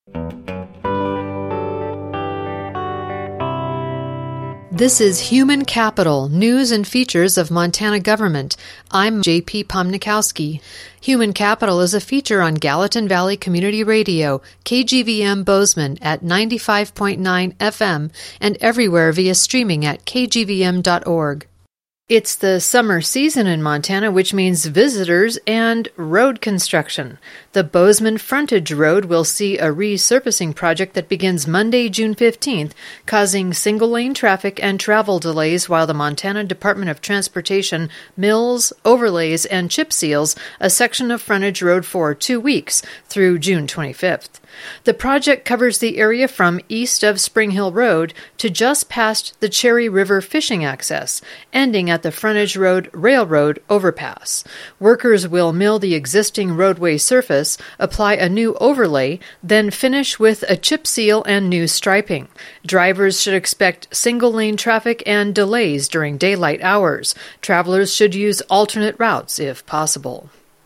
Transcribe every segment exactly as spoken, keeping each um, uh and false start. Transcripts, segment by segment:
This is Human Capital, News and Features of Montana Government. I'm J P Pomnikowski. Human Capital is a feature on Gallatin Valley Community Radio, K G V M Bozeman at ninety-five point nine F M, and everywhere via streaming at k g v m dot org. It's the summer season in Montana, which means visitors and road construction. The Bozeman Frontage Road will see a resurfacing project that begins Monday, June fifteenth, causing single-lane traffic and travel delays while the Montana Department of Transportation mills, overlays, and chip seals a section of frontage road for two weeks through June twenty-fifth. The project covers the area from east of Spring Hill Road to just past the Cherry River fishing access, ending at the Frontage Road Railroad overpass. Workers will mill the existing roadway surface, apply a new overlay, then finish with a chip seal and new striping. Drivers should expect single-lane traffic and delays during daylight hours. Travelers should use alternate routes if possible.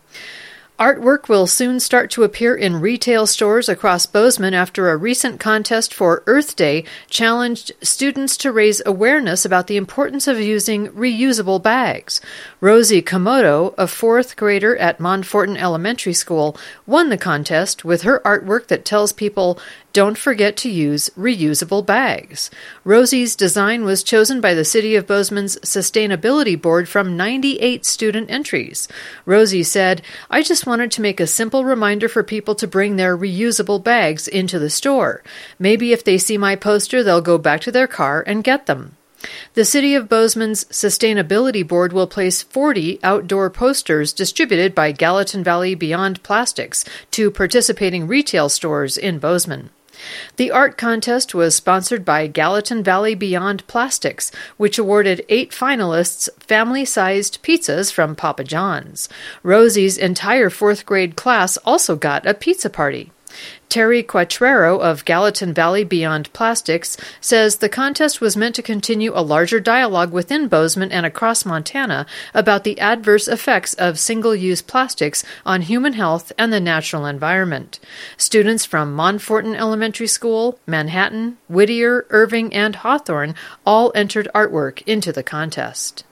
Artwork will soon start to appear in retail stores across Bozeman after a recent contest for Earth Day challenged students to raise awareness about the importance of using reusable bags. Rosie Komodo, a fourth grader at Montfortin Elementary School, won the contest with her artwork that tells people, "Don't forget to use reusable bags." Rosie's design was chosen by the City of Bozeman's Sustainability Board from ninety-eight student entries. Rosie said, "I just wanted to make a simple reminder for people to bring their reusable bags into the store. Maybe if they see my poster, they'll go back to their car and get them." The City of Bozeman's Sustainability Board will place forty outdoor posters distributed by Gallatin Valley Beyond Plastics to participating retail stores in Bozeman. The art contest was sponsored by Gallatin Valley Beyond Plastics, which awarded eight finalists family-sized pizzas from Papa John's. Rosie's entire fourth grade class also got a pizza party. Terry Quattrero of Gallatin Valley Beyond Plastics says the contest was meant to continue a larger dialogue within Bozeman and across Montana about the adverse effects of single-use plastics on human health and the natural environment. Students from Montfortin Elementary School, Manhattan, Whittier, Irving, and Hawthorne all entered artwork into the contest.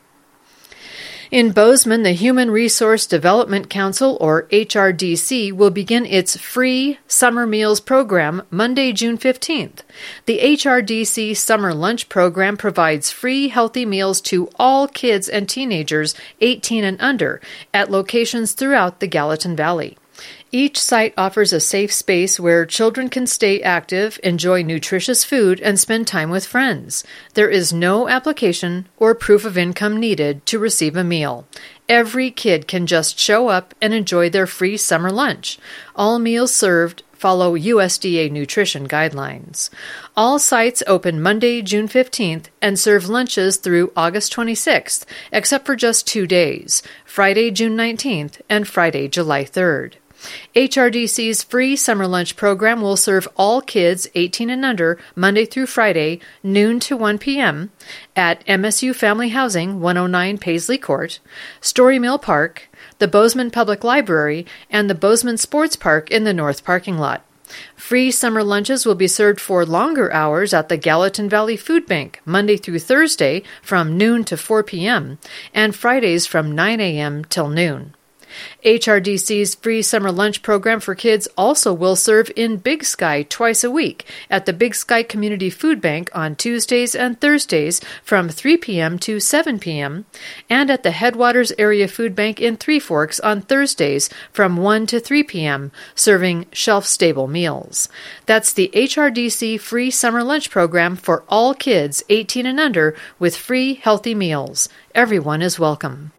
In Bozeman, the Human Resource Development Council, or H R D C, will begin its free summer meals program Monday, June fifteenth. The H R D C Summer Lunch Program provides free healthy meals to all kids and teenagers eighteen and under at locations throughout the Gallatin Valley. Each site offers a safe space where children can stay active, enjoy nutritious food, and spend time with friends. There is no application or proof of income needed to receive a meal. Every kid can just show up and enjoy their free summer lunch. All meals served follow U S D A nutrition guidelines. All sites open Monday, June fifteenth, and serve lunches through August twenty-sixth, except for just two days, Friday, June nineteenth, and Friday, July third. H R D C's free summer lunch program will serve all kids eighteen and under Monday through Friday, noon to one p.m. at M S U Family Housing, one oh nine Paisley Court, Story Mill Park, the Bozeman Public Library, and the Bozeman Sports Park in the north parking lot. Free summer lunches will be served for longer hours at the Gallatin Valley Food Bank, Monday through Thursday from noon to four p.m., and Fridays from nine a.m. till noon. H R D C's free summer lunch program for kids also will serve in Big Sky twice a week at the Big Sky Community Food Bank on Tuesdays and Thursdays from three p.m. to seven p.m. and at the Headwaters Area Food Bank in Three Forks on Thursdays from one to three p.m., serving shelf-stable meals. That's the H R D C free summer lunch program for all kids eighteen and under with free healthy meals. Everyone is welcome.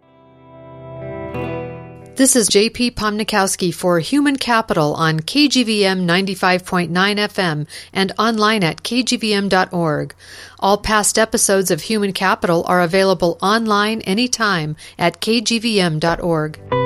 This is J P Pomnikowski for Human Capital on K G V M ninety-five point nine F M and online at k g v m dot org. All past episodes of Human Capital are available online anytime at k g v m dot org.